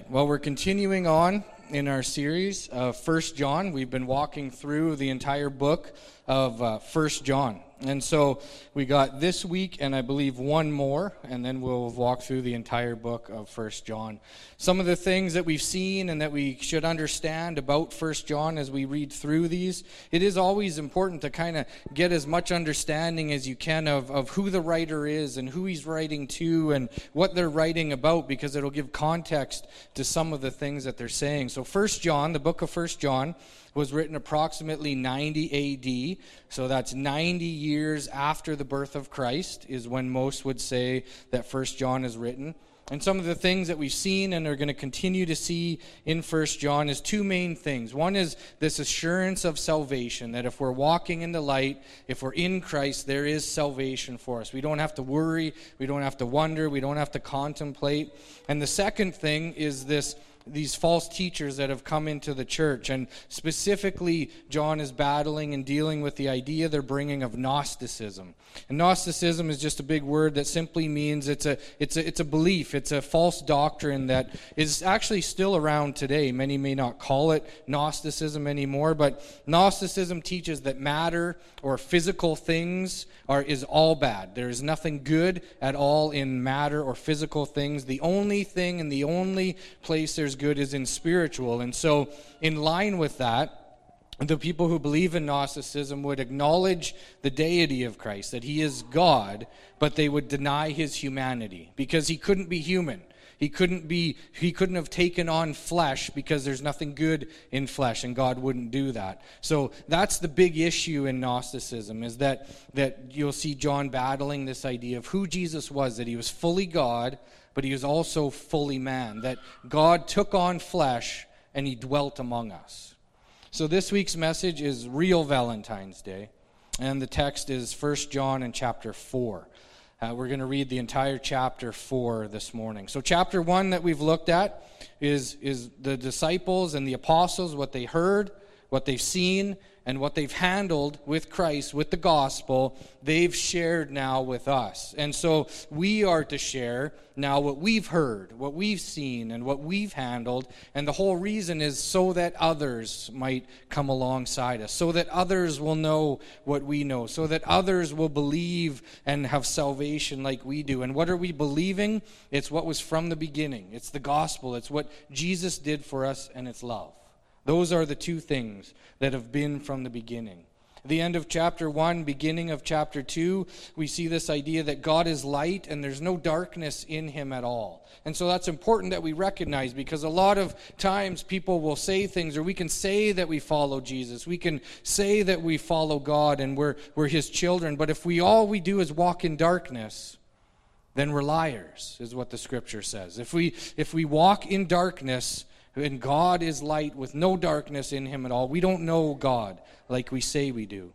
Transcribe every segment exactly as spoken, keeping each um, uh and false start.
Well, we're continuing on in our series of First John. We've been walking through the entire book of uh, First John. And so we got this week and I believe one more, and then we'll walk through the entire book of First John. Some of the things that we've seen and that we should understand about First John as we read through these, it is always important to kind of get as much understanding as you can of, of who the writer is and who he's writing to and what they're writing about, because it'll give context to some of the things that they're saying. So First John, the book of First John, was written approximately ninety A D, so that's ninety years after the birth of Christ is when most would say that First John is written. And some of the things that we've seen and are going to continue to see in First John is two main things. One is this assurance of salvation, that if we're walking in the light, if we're in Christ, there is salvation for us. We don't have to worry, we don't have to wonder, we don't have to contemplate. And the second thing is this these false teachers that have come into the church, and specifically John is battling and dealing with the idea they're bringing of Gnosticism. And Gnosticism is just a big word that simply means it's a it's a it's a belief, it's a false doctrine that is actually still around today. Many may not call it Gnosticism anymore, but Gnosticism teaches that matter or physical things are is all bad. There is nothing good at all in matter or physical things. The only thing and the only place there's good is in spiritual. And so in line with that, the people who believe in Gnosticism would acknowledge the deity of Christ, that he is God, but they would deny his humanity because he couldn't be human. He couldn't be he couldn't have taken on flesh because there's nothing good in flesh, and God wouldn't do that. So that's the big issue in Gnosticism, is that that you'll see John battling this idea of who Jesus was, that he was fully God, but he was also fully man, that God took on flesh and he dwelt among us. So this week's message is real Valentine's Day, and the text is First John in chapter four. Uh, we're going to read the entire chapter four this morning. So chapter one that we've looked at is, is the disciples and the apostles, what they heard, what they've seen, and what they've handled with Christ, with the gospel, they've shared now with us. And so we are to share now what we've heard, what we've seen, and what we've handled. And the whole reason is so that others might come alongside us, so that others will know what we know, so that others will believe and have salvation like we do. And what are we believing? It's what was from the beginning. It's the gospel. It's what Jesus did for us, and it's love. Those are the two things that have been from the beginning. At the end of chapter one, beginning of chapter two, we see this idea that God is light and there's no darkness in him at all. And so that's important that we recognize, because a lot of times people will say things, or we can say that we follow Jesus. We can say that we follow God and we're, we're his children. But if we all we do is walk in darkness, then we're liars, is what the scripture says. If we if we walk in darkness, and God is light with no darkness in him at all, we don't know God like we say we do.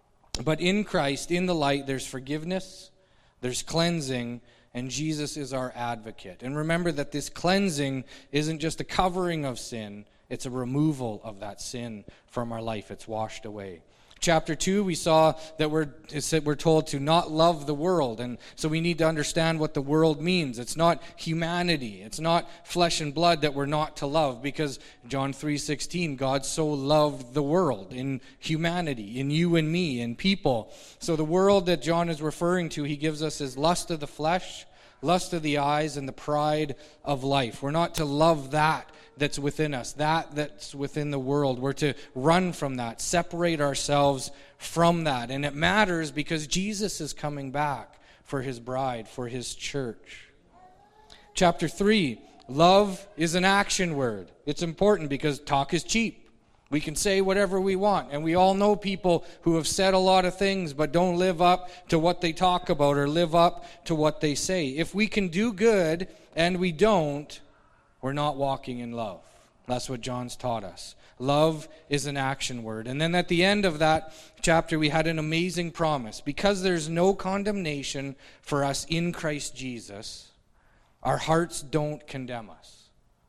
But in Christ, in the light, there's forgiveness, there's cleansing, and Jesus is our advocate. And remember that this cleansing isn't just a covering of sin, it's a removal of that sin from our life. It's washed away. Chapter two, we saw that we're, we're told to not love the world. And so we need to understand what the world means. It's not humanity. It's not flesh and blood that we're not to love, because John three sixteen, God so loved the world in humanity, in you and me, in people. So the world that John is referring to, he gives us as lust of the flesh, lust of the eyes, and the pride of life. We're not to love that that's within us, that that's within the world. We're to run from that, separate ourselves from that. And it matters because Jesus is coming back for his bride, for his church. Chapter three, love is an action word. It's important because talk is cheap. We can say whatever we want, and we all know people who have said a lot of things but don't live up to what they talk about or live up to what they say. If we can do good and we don't, we're not walking in love. That's what John's taught us. Love is an action word. And then at the end of that chapter, we had an amazing promise. Because there's no condemnation for us in Christ Jesus, our hearts don't condemn us.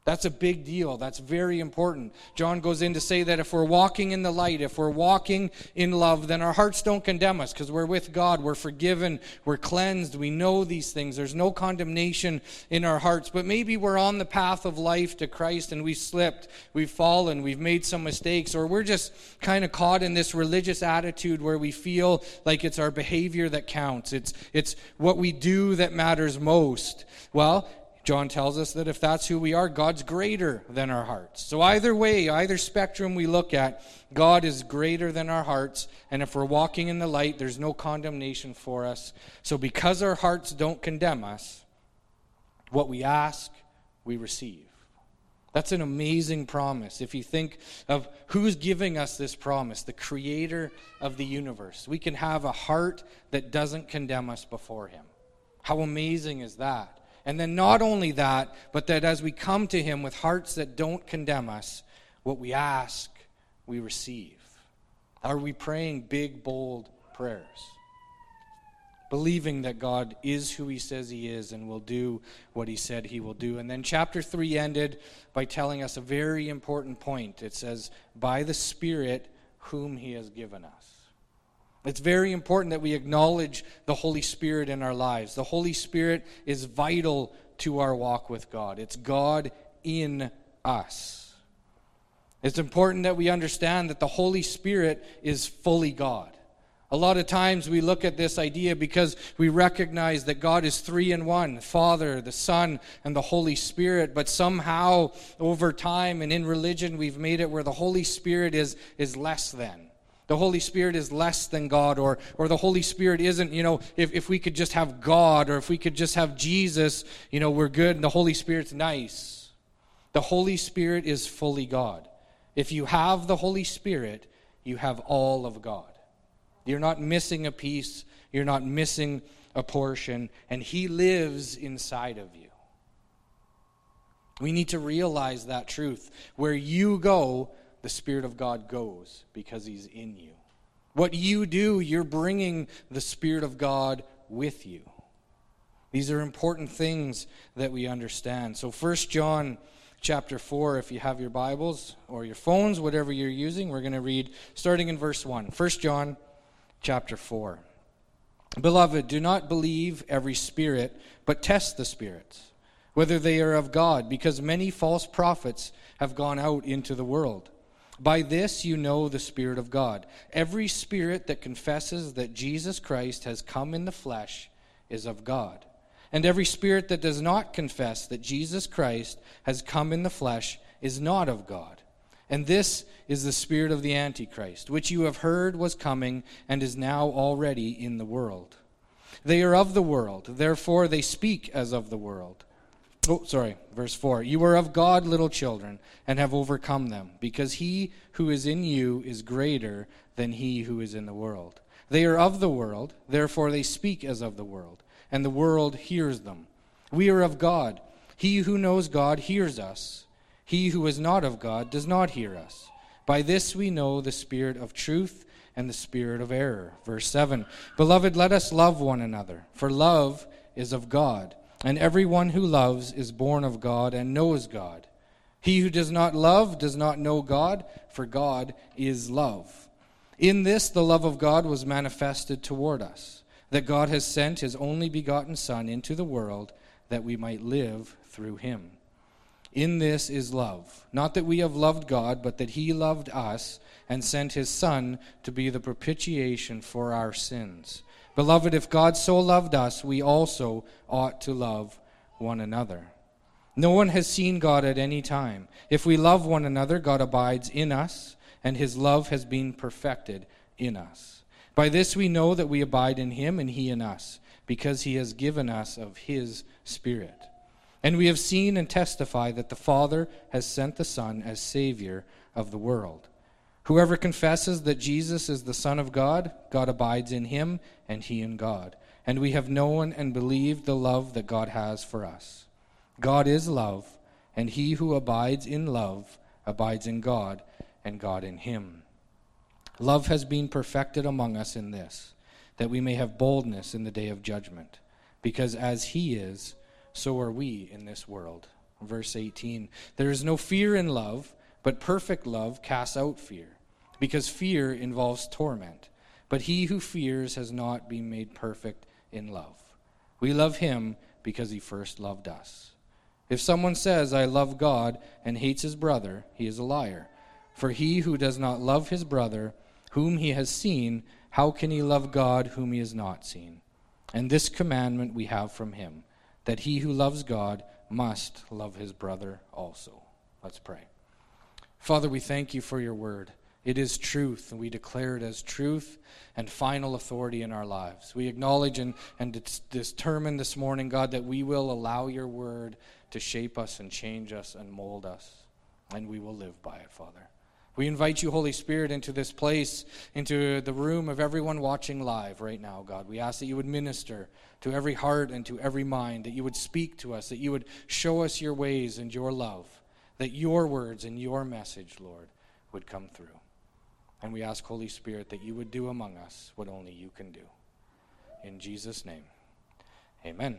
That's a big deal. That's very important. John goes in to say that if we're walking in the light, if we're walking in love, then our hearts don't condemn us because we're with God. We're forgiven. We're cleansed. We know these things. There's no condemnation in our hearts. But maybe we're on the path of life to Christ and we've slipped, we've fallen, we've made some mistakes, or we're just kind of caught in this religious attitude where we feel like it's our behavior that counts. It's, it's what we do that matters most. Well, John tells us that if that's who we are, God's greater than our hearts. So either way, either spectrum we look at, God is greater than our hearts. And if we're walking in the light, there's no condemnation for us. So because our hearts don't condemn us, what we ask, we receive. That's an amazing promise. If you think of who's giving us this promise, the creator of the universe, we can have a heart that doesn't condemn us before him. How amazing is that? And then not only that, but that as we come to him with hearts that don't condemn us, what we ask, we receive. Are we praying big, bold prayers? Believing that God is who he says he is and will do what he said he will do. And then chapter three ended by telling us a very important point. It says, by the Spirit whom he has given us. It's very important that we acknowledge the Holy Spirit in our lives. The Holy Spirit is vital to our walk with God. It's God in us. It's important that we understand that the Holy Spirit is fully God. A lot of times we look at this idea because we recognize that God is three in one, Father, the Son, and the Holy Spirit. But somehow over time and in religion we've made it where the Holy Spirit is, is less than. The Holy Spirit is less than God, or or the Holy Spirit isn't, you know, if, if we could just have God, or if we could just have Jesus, you know, we're good, and the Holy Spirit's nice. The Holy Spirit is fully God. If you have the Holy Spirit, you have all of God. You're not missing a piece, you're not missing a portion, and he lives inside of you. We need to realize that truth. Where you go, the Spirit of God goes because he's in you. What you do, you're bringing the Spirit of God with you. These are important things that we understand. So First John chapter four, if you have your Bibles or your phones, whatever you're using, we're going to read starting in verse one. First John chapter four. Beloved, do not believe every spirit, but test the spirits, whether they are of God, because many false prophets have gone out into the world. By this you know the Spirit of God. Every spirit that confesses that Jesus Christ has come in the flesh is of God. And every spirit that does not confess that Jesus Christ has come in the flesh is not of God. And this is the spirit of the Antichrist, which you have heard was coming and is now already in the world. They are of the world, therefore they speak as of the world. Oh, sorry, verse four. You are of God, little children, and have overcome them, because he who is in you is greater than he who is in the world. They are of the world, therefore they speak as of the world, and the world hears them. We are of God. He who knows God hears us. He who is not of God does not hear us. By this we know the spirit of truth and the spirit of error. Verse seven. Beloved, let us love one another, for love is of God. And everyone who loves is born of God and knows God. He who does not love does not know God, for God is love. In this the love of God was manifested toward us, that God has sent his only begotten Son into the world, that we might live through him. In this is love, not that we have loved God, but that he loved us and sent his Son to be the propitiation for our sins. Beloved, if God so loved us, we also ought to love one another. No one has seen God at any time. If we love one another, God abides in us, and his love has been perfected in us. By this we know that we abide in him and he in us, because he has given us of his Spirit. And we have seen and testify that the Father has sent the Son as Savior of the world. Whoever confesses that Jesus is the Son of God, God abides in him, and he in God. And we have known and believed the love that God has for us. God is love, and he who abides in love abides in God, and God in him. Love has been perfected among us in this, that we may have boldness in the day of judgment. Because as he is, so are we in this world. verse eighteen. There is no fear in love, but perfect love casts out fear, because fear involves torment. But he who fears has not been made perfect in love. We love him because he first loved us. If someone says, I love God, and hates his brother, he is a liar. For he who does not love his brother, whom he has seen, how can he love God whom he has not seen? And this commandment we have from him, that he who loves God must love his brother also. Let's pray. Father, we thank you for your word. It is truth, and we declare it as truth and final authority in our lives. We acknowledge and, and determine this morning, God, that we will allow your word to shape us and change us and mold us, and we will live by it, Father. We invite you, Holy Spirit, into this place, into the room of everyone watching live right now, God. We ask that you would minister to every heart and to every mind, that you would speak to us, that you would show us your ways and your love, that your words and your message, Lord, would come through. And we ask, Holy Spirit, that you would do among us what only you can do. In Jesus' name, amen.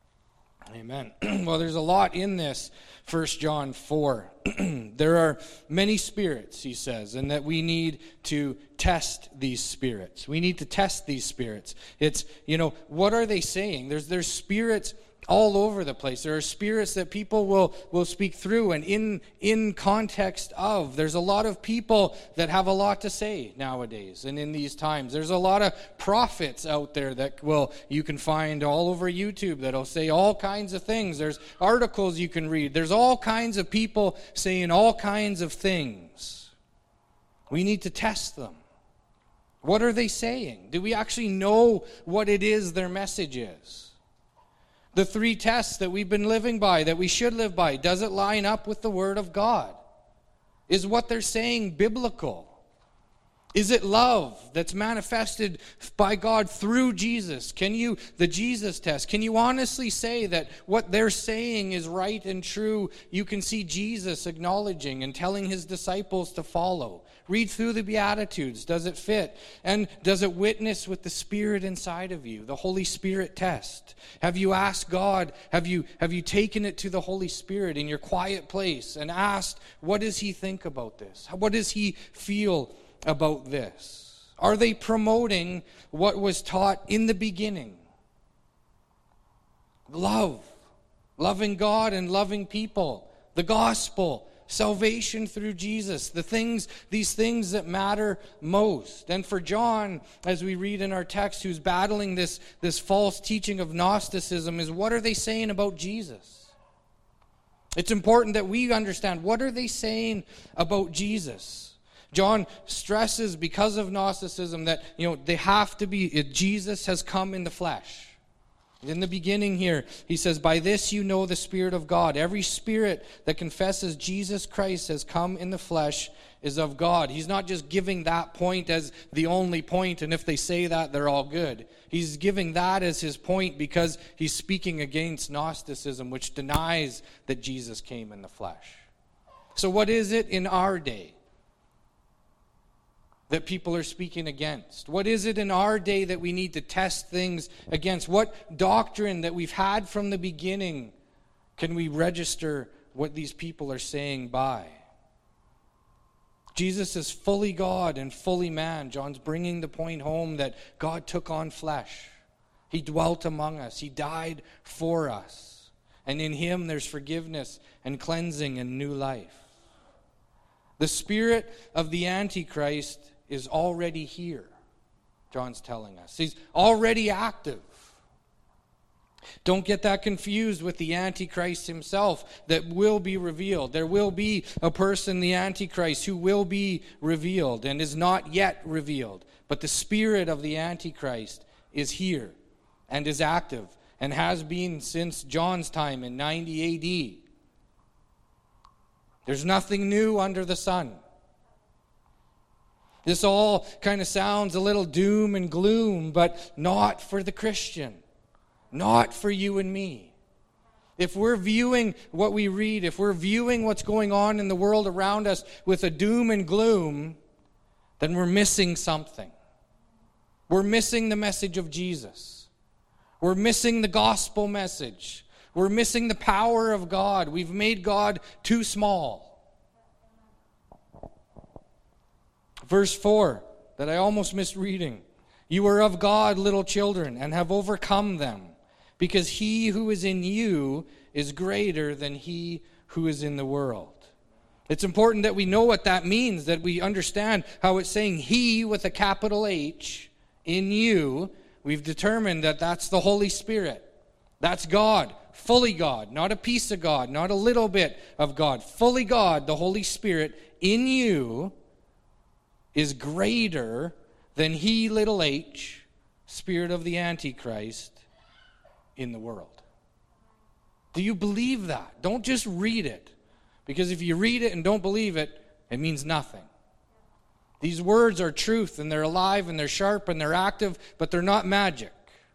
Amen. Well, there's a lot in this, First John four. There are many spirits, he says, and that we need to test these spirits. We need to test these spirits. It's, you know, what are they saying? There's there's spirits all over the place. There are spirits that people will, will speak through and in in context of. There's a lot of people that have a lot to say nowadays and in these times. There's a lot of prophets out there that will you can find all over YouTube that'll say all kinds of things. There's articles you can read. There's all kinds of people saying all kinds of things. We need to test them. What are they saying? Do we actually know what it is their message is? The three tests that we've been living by, that we should live by, does it line up with the Word of God? Is what they're saying biblical? Is it love that's manifested by God through Jesus? Can you, the Jesus test, can you honestly say that what they're saying is right and true? You can see Jesus acknowledging and telling his disciples to follow. Read through the Beatitudes. Does it fit? And does it witness with the Spirit inside of you? The Holy Spirit test. Have you asked God, have you, have you taken it to the Holy Spirit in your quiet place and asked, what does he think about this? What does he feel about this? Are they promoting what was taught in the beginning? Love. Loving God and loving people. The gospel. Salvation through Jesus, the things, these things that matter most. And for John, as we read in our text, who's battling this, this false teaching of Gnosticism, is what are they saying about Jesus? It's important that we understand, what are they saying about Jesus? John stresses, because of Gnosticism, that, you know, they have to be, Jesus has come in the flesh. In the beginning here, he says, by this you know the Spirit of God. Every spirit that confesses Jesus Christ has come in the flesh is of God. He's not just giving that point as the only point, and if they say that, they're all good. He's giving that as his point because he's speaking against Gnosticism, which denies that Jesus came in the flesh. So what is it in our day that people are speaking against? What is it in our day that we need to test things against? What doctrine that we've had from the beginning can we register what these people are saying by? Jesus is fully God and fully man. John's bringing the point home that God took on flesh. He dwelt among us. He died for us. And in him there's forgiveness and cleansing and new life. The spirit of the Antichrist is already here, John's telling us. He's already active. Don't get that confused with the Antichrist himself that will be revealed. There will be a person, the Antichrist, who will be revealed and is not yet revealed. But the spirit of the Antichrist is here and is active and has been since John's time in ninety A D. There's nothing new under the sun. This all kind of sounds a little doom and gloom, but not for the Christian. Not for you and me. If we're viewing what we read, if we're viewing what's going on in the world around us with a doom and gloom, then we're missing something. We're missing the message of Jesus. We're missing the gospel message. We're missing the power of God. We've made God too small. Verse four, that I almost missed reading. You are of God, little children, and have overcome them, because he who is in you is greater than he who is in the world. It's important that we know what that means, that we understand how it's saying he with a capital H in you. We've determined that that's the Holy Spirit. That's God, fully God, not a piece of God, not a little bit of God. Fully God, the Holy Spirit in you is greater than he, little h, spirit of the Antichrist in the world. Do you believe that? Don't just read it. Because if you read it and don't believe it, it means nothing. These words are truth, and they're alive, and they're sharp, and they're active, but they're not magic.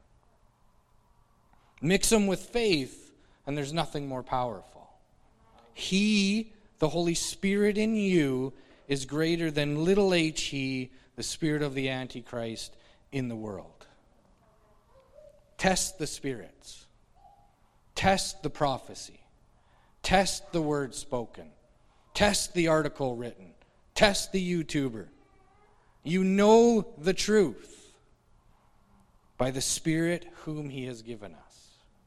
Mix them with faith, and there's nothing more powerful. He, the Holy Spirit in you, is greater than little h he, the spirit of the Antichrist in the world. Test the spirits. Test the prophecy. Test the word spoken. Test the article written. Test the YouTuber. You know the truth by the Spirit whom he has given us.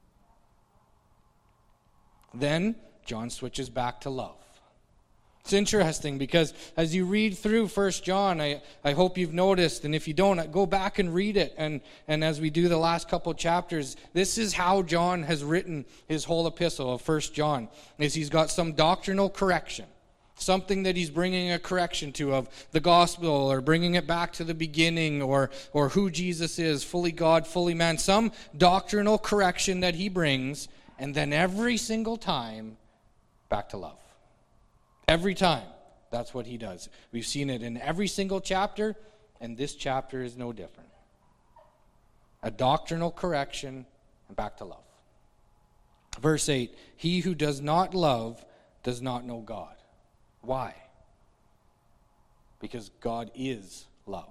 Then John switches back to love. It's interesting because as you read through First John, I, I hope you've noticed, and if you don't, go back and read it. And, and as we do the last couple chapters, this is how John has written his whole epistle of First John, is he's got some doctrinal correction, something that he's bringing a correction to of the gospel, or bringing it back to the beginning, or, or who Jesus is, fully God, fully man, some doctrinal correction that he brings, and then every single time, back to love. Every time, that's what he does. We've seen it in every single chapter, and this chapter is no different. A doctrinal correction, and back to love. Verse eight, he who does not love does not know God. Why? Because God is love.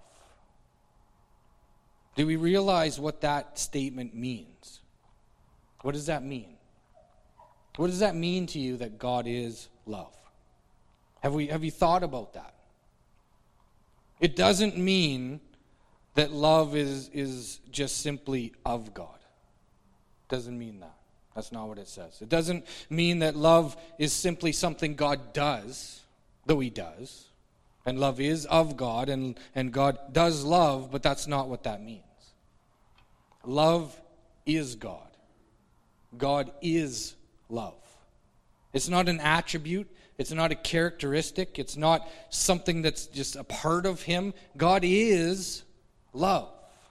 Do we realize what that statement means? What does that mean? What does that mean to you that God is love? Have we have you thought about that? It doesn't mean that love is, is just simply of God. It doesn't mean that. That's not what it says. It doesn't mean that love is simply something God does, though he does. And love is of God, and, and God does love, but that's not what that means. Love is God. God is love. It's not an attribute. It's not a characteristic. It's not something that's just a part of him. God is love.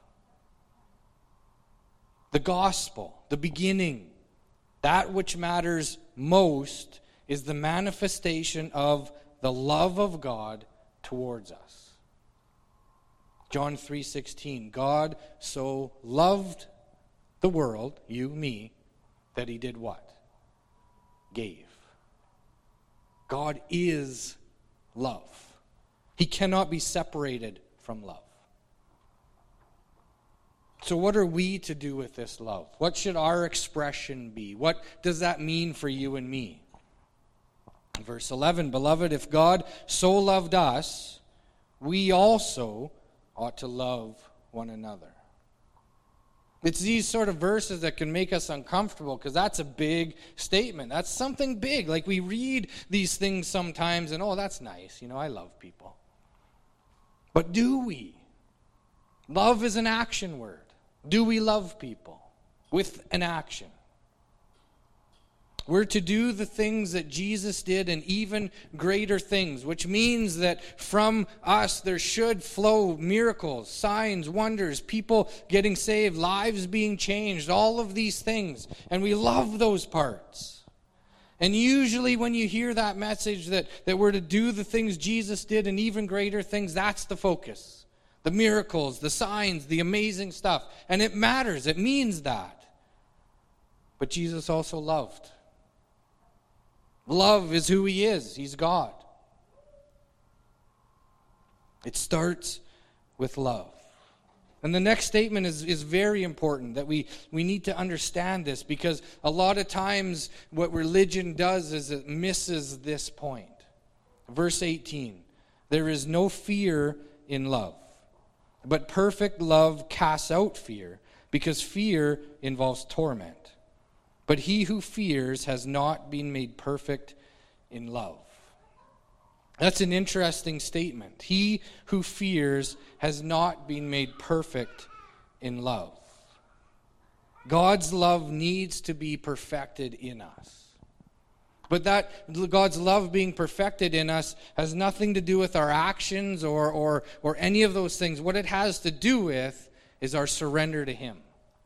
The gospel, the beginning, that which matters most is the manifestation of the love of God towards us. John three sixteen, God so loved the world, you, me, that he did what? Gave. God is love. He cannot be separated from love. So what are we to do with this love? What should our expression be? What does that mean for you and me? Verse eleven, beloved, if God so loved us, we also ought to love one another. It's these sort of verses that can make us uncomfortable, because that's a big statement. That's something big. Like, we read these things sometimes and, oh, that's nice. You know, I love people. But do we? Love is an action word. Do we love people with an action? We're to do the things that Jesus did and even greater things, which means that from us there should flow miracles, signs, wonders, people getting saved, lives being changed, all of these things. And we love those parts. And usually when you hear that message that, that we're to do the things Jesus did and even greater things, that's the focus. The miracles, the signs, the amazing stuff. And it matters. It means that. But Jesus also loved. Love is who he is. He's God. It starts with love. And the next statement is, is very important, that we, we need to understand this, because a lot of times what religion does is it misses this point. Verse eighteen, there is no fear in love, but perfect love casts out fear, because fear involves torment. But he who fears has not been made perfect in love. That's an interesting statement. He who fears has not been made perfect in love. God's love needs to be perfected in us. But that God's love being perfected in us has nothing to do with our actions or, or, or any of those things. What it has to do with is our surrender to Him.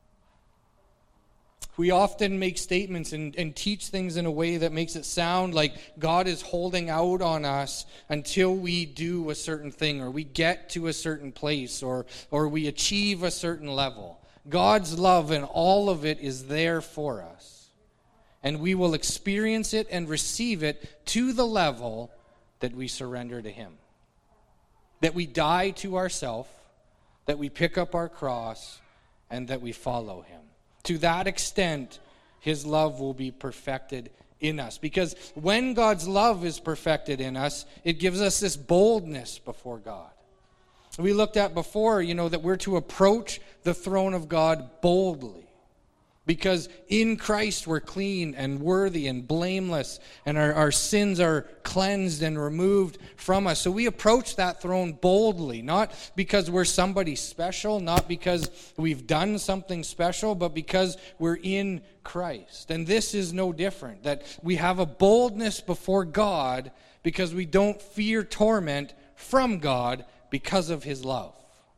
We often make statements and, and teach things in a way that makes it sound like God is holding out on us until we do a certain thing, or we get to a certain place, or, or we achieve a certain level. God's love and all of it is there for us. And we will experience it and receive it to the level that we surrender to Him. That we die to ourselves, that we pick up our cross, and that we follow Him. To that extent, His love will be perfected in us. Because when God's love is perfected in us, it gives us this boldness before God. We looked at before, you know, that we're to approach the throne of God boldly. Because in Christ we're clean and worthy and blameless, and our, our sins are cleansed and removed from us. So we approach that throne boldly, not because we're somebody special, not because we've done something special, but because we're in Christ. And this is no different, that we have a boldness before God because we don't fear torment from God because of His love.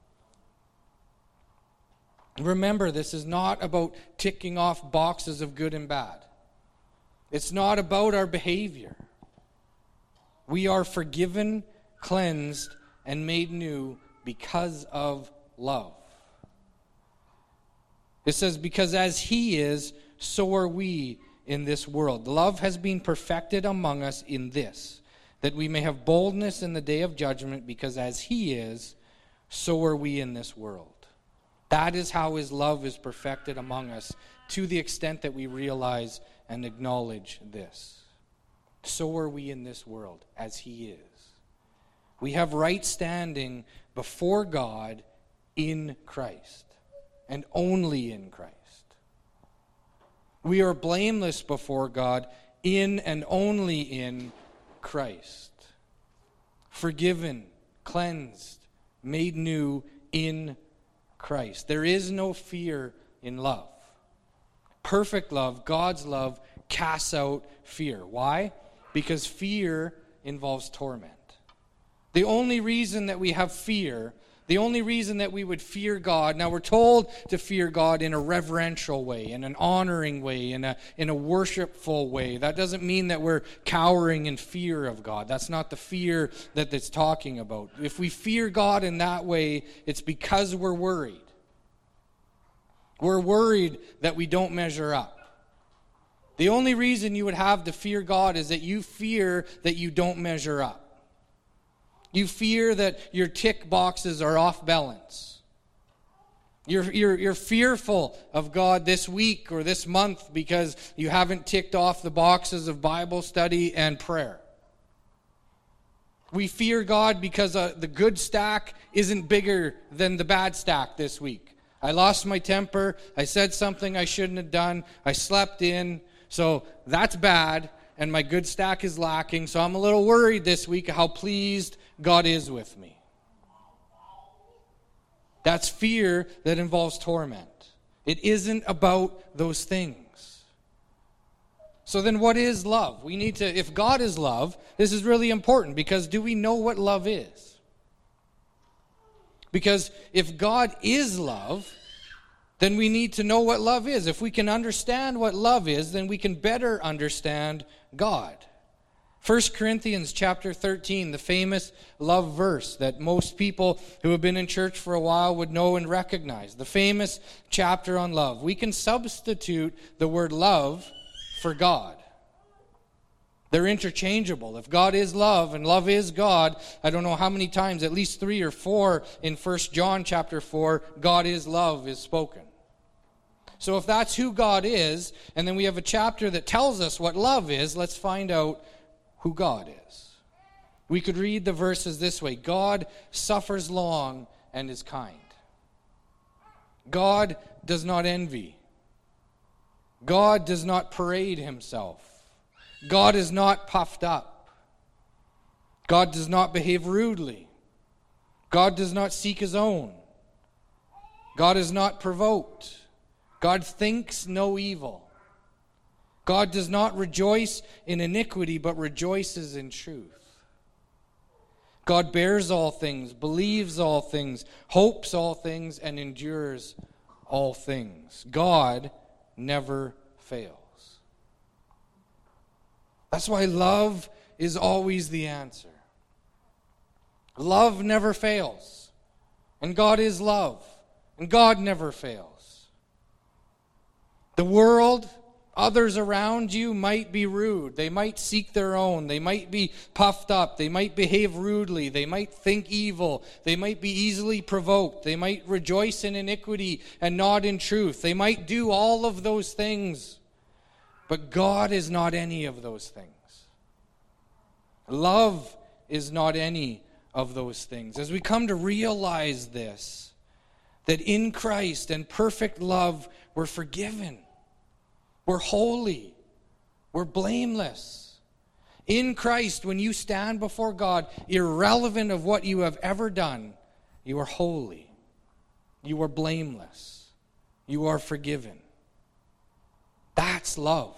Remember, this is not about ticking off boxes of good and bad. It's not about our behavior. We are forgiven, cleansed, and made new because of love. It says, because as He is, so are we in this world. Love has been perfected among us in this, that we may have boldness in the day of judgment, because as He is, so are we in this world. That is how His love is perfected among us, to the extent that we realize and acknowledge this. So are we in this world, as He is. We have right standing before God in Christ, and only in Christ. We are blameless before God in and only in Christ. Forgiven, cleansed, made new in Christ. Christ. There is no fear in love. Perfect love, God's love, casts out fear. Why? Because fear involves torment. The only reason that we have fear, the only reason that we would fear God, now we're told to fear God in a reverential way, in an honoring way, in a, in a worshipful way. That doesn't mean that we're cowering in fear of God. That's not the fear that it's talking about. If we fear God in that way, it's because we're worried. We're worried that we don't measure up. The only reason you would have to fear God is that you fear that you don't measure up. You fear that your tick boxes are off balance. You're, you're, you're fearful of God this week or this month because you haven't ticked off the boxes of Bible study and prayer. We fear God because uh, the good stack isn't bigger than the bad stack this week. I lost my temper. I said something I shouldn't have done. I slept in. So that's bad, and my good stack is lacking. So I'm a little worried this week how pleased God is with me. That's fear that involves torment. It isn't about those things. So then what is love? We need to, if God is love, this is really important, because do we know what love is? Because if God is love, then we need to know what love is. If we can understand what love is, then we can better understand God. First Corinthians chapter thirteen, the famous love verse that most people who have been in church for a while would know and recognize. The famous chapter on love. We can substitute the word love for God. They're interchangeable. If God is love and love is God, I don't know how many times, at least three or four in First John chapter four, God is love is spoken. So if that's who God is, and then we have a chapter that tells us what love is, let's find out who God is. We could read the verses this way. God suffers long and is kind. God does not envy. God does not parade himself. God is not puffed up. God does not behave rudely. God does not seek his own. God is not provoked. God thinks no evil. God does not rejoice in iniquity, but rejoices in truth. God bears all things, believes all things, hopes all things, and endures all things. God never fails. That's why love is always the answer. Love never fails. And God is love. And God never fails. The world, others around you might be rude. They might seek their own. They might be puffed up. They might behave rudely. They might think evil. They might be easily provoked. They might rejoice in iniquity and not in truth. They might do all of those things. But God is not any of those things. Love is not any of those things. As we come to realize this, that in Christ and perfect love, we're forgiven. We're holy. We're blameless. In Christ, when you stand before God, irrelevant of what you have ever done, you are holy. You are blameless. You are forgiven. That's love.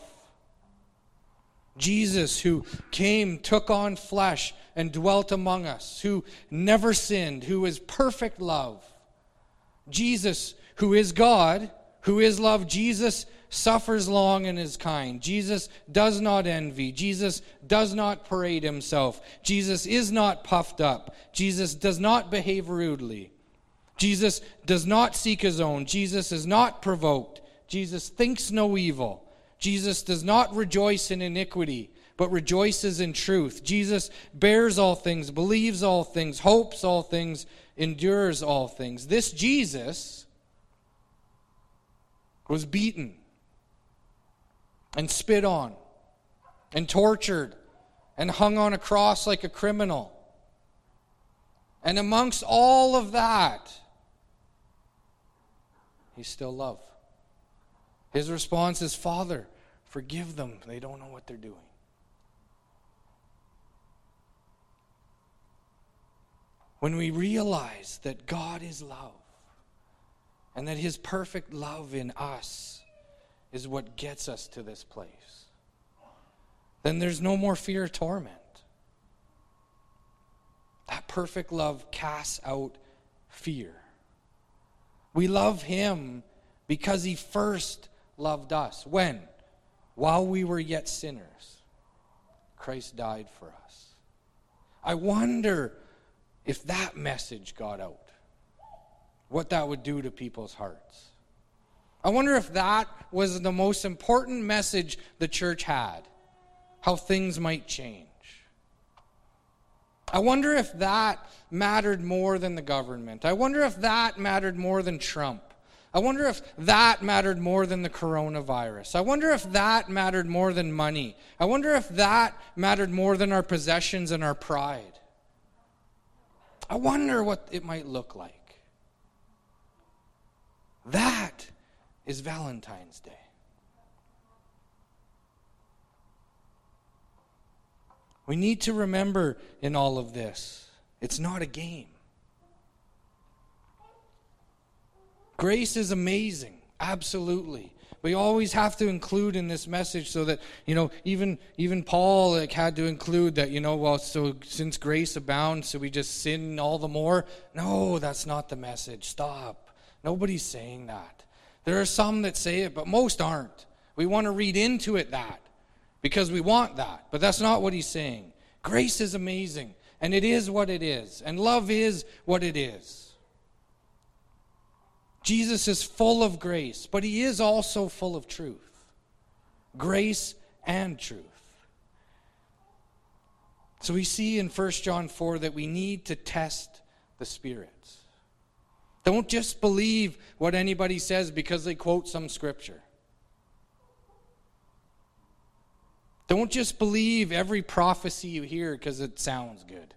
Jesus, who came, took on flesh, and dwelt among us, who never sinned, who is perfect love. Jesus, who is God, who is love. Jesus suffers long and is kind. Jesus does not envy. Jesus does not parade himself. Jesus is not puffed up. Jesus does not behave rudely. Jesus does not seek his own. Jesus is not provoked. Jesus thinks no evil. Jesus does not rejoice in iniquity, but rejoices in truth. Jesus bears all things, believes all things, hopes all things, endures all things. This Jesus was beaten and spit on and tortured and hung on a cross like a criminal. And amongst all of that, he's still love. His response is, Father, forgive them. They don't know what they're doing. When we realize that God is love and that his perfect love in us is what gets us to this place, then there's no more fear or torment. That perfect love casts out fear. We love him because he first loved us. When? While we were yet sinners, Christ died for us. I wonder if that message got out, what that would do to people's hearts. I wonder if that was the most important message the church had, how things might change. I wonder if that mattered more than the government. I wonder if that mattered more than Trump. I wonder if that mattered more than the coronavirus. I wonder if that mattered more than money. I wonder if that mattered more than our possessions and our pride. I wonder what it might look like. That is Valentine's Day. We need to remember in all of this, it's not a game. Grace is amazing, absolutely. We always have to include in this message so that, you know, even even Paul like had to include that, you know, well, so since grace abounds, so we just sin all the more? No, that's not the message. Stop. Nobody's saying that. There are some that say it, but most aren't. We want to read into it that because we want that, but that's not what he's saying. Grace is amazing, and it is what it is, and love is what it is. Jesus is full of grace, but he is also full of truth. Grace and truth. So we see in First John four that we need to test the spirits. Don't just believe what anybody says because they quote some scripture. Don't just believe every prophecy you hear because it sounds good.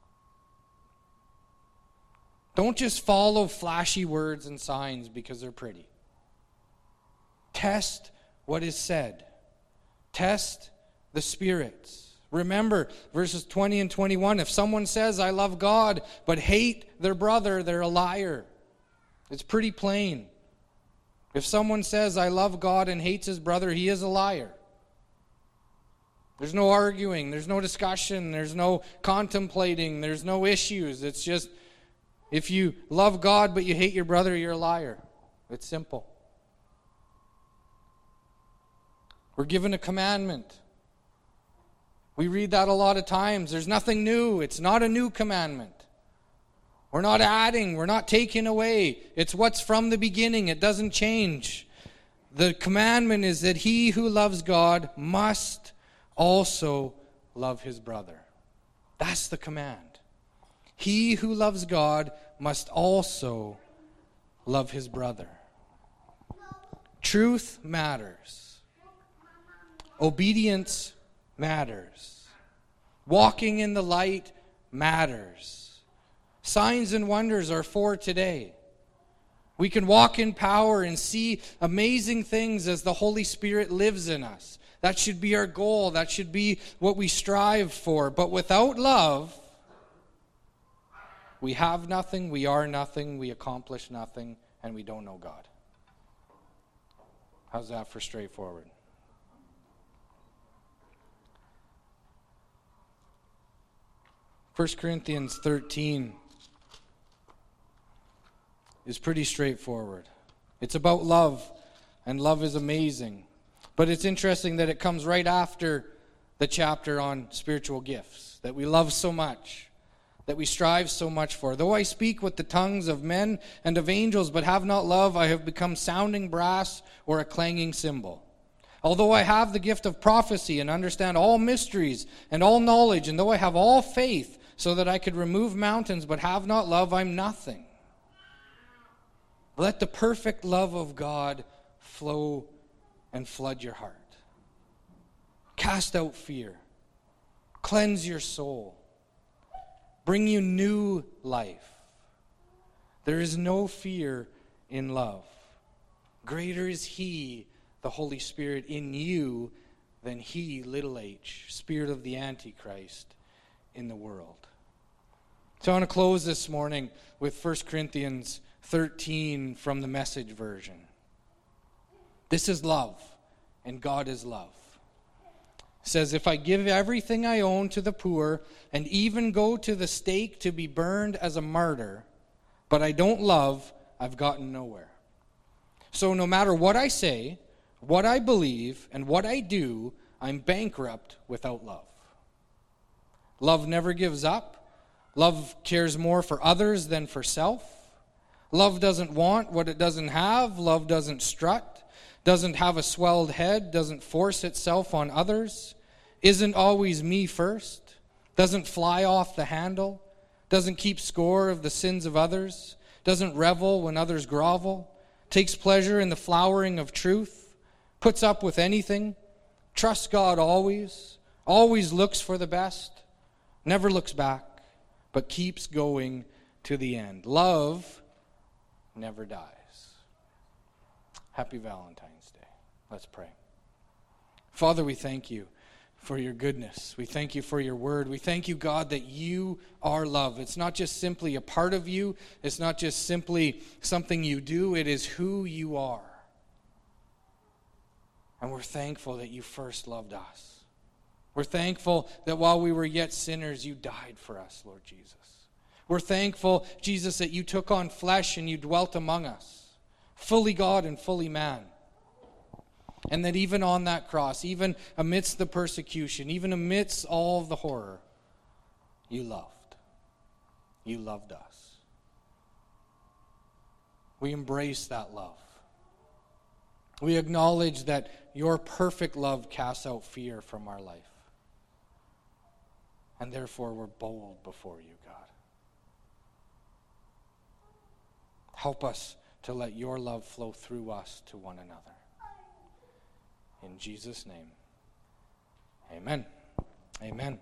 Don't just follow flashy words and signs because they're pretty. Test what is said. Test the spirits. Remember, verses twenty and twenty-one, if someone says, I love God, but hate their brother, they're a liar. It's pretty plain. If someone says, I love God and hates his brother, he is a liar. There's no arguing, there's no discussion, there's no contemplating, there's no issues. It's just, if you love God but you hate your brother, you're a liar. It's simple. We're given a commandment. We read that a lot of times. There's nothing new. It's not a new commandment. We're not adding. We're not taking away. It's what's from the beginning. It doesn't change. The commandment is that he who loves God must also love his brother. That's the command. He who loves God must also love his brother. Truth matters. Obedience matters. Walking in the light matters. Signs and wonders are for today. We can walk in power and see amazing things as the Holy Spirit lives in us. That should be our goal. That should be what we strive for. But without love, we have nothing, we are nothing, we accomplish nothing, and we don't know God. How's that for straightforward? First Corinthians thirteen is pretty straightforward. It's about love, and love is amazing. But it's interesting that it comes right after the chapter on spiritual gifts, that we love so much, that we strive so much for. Though I speak with the tongues of men and of angels, but have not love, I have become sounding brass or a clanging cymbal. Although I have the gift of prophecy and understand all mysteries and all knowledge, and though I have all faith so that I could remove mountains, but have not love, I'm nothing. Let the perfect love of God flow and flood your heart. Cast out fear. Cleanse your soul. Bring you new life. There is no fear in love. Greater is He, the Holy Spirit, in you than he, little h, spirit of the Antichrist, in the world. So I want to close this morning with First Corinthians thirteen from the Message version. This is love, and God is love. It says, if I give everything I own to the poor, and even go to the stake to be burned as a martyr, but I don't love, I've gotten nowhere. So no matter what I say, what I believe, and what I do, I'm bankrupt without love. Love never gives up. Love cares more for others than for self. Love doesn't want what it doesn't have. Love doesn't strut, doesn't have a swelled head, doesn't force itself on others, isn't always me first, doesn't fly off the handle, doesn't keep score of the sins of others, doesn't revel when others grovel, takes pleasure in the flowering of truth, puts up with anything, trusts God always, always looks for the best, never looks back, but keeps going to the end. Love never dies. Happy Valentine's Day. Let's pray. Father, we thank you for your goodness. We thank you for your word. We thank you, God, that you are love. It's not just simply a part of you. It's not just simply something you do. It is who you are. And we're thankful that you first loved us. We're thankful that while we were yet sinners, you died for us, Lord Jesus. We're thankful, Jesus, that you took on flesh and you dwelt among us, fully God and fully man. And that even on that cross, even amidst the persecution, even amidst all of the horror, you loved. You loved us. We embrace that love. We acknowledge that your perfect love casts out fear from our life. And therefore, we're bold before you, God. Help us to let your love flow through us to one another. In Jesus' name, amen. Amen.